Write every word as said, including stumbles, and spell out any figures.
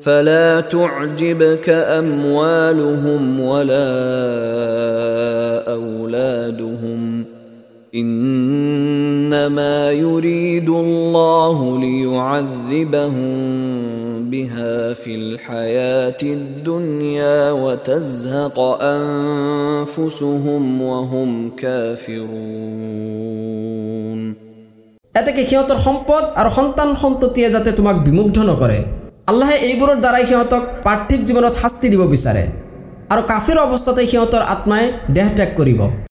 فلا تعجبك أموالهم ولا أولادهم إنما يريد الله ليعذبهم بها في الحياة الدنيا وتزهق أنفسهم وهم كافرون এতে কি সিহঁতৰ সম্পদ আৰু সন্তান সন্ততিয়ে যাতে তোমাক বিমুগ্ধ নকৰে আল্লাহে এইবোৰৰ দ্বাৰাই সিহঁতক পাৰ্থিৱ জীৱনত শাস্তি দিব বিচাৰে আৰু কাফিৰ অৱস্থাতে সিহঁতৰ আত্মাই দেহ ত্যাগ কৰিব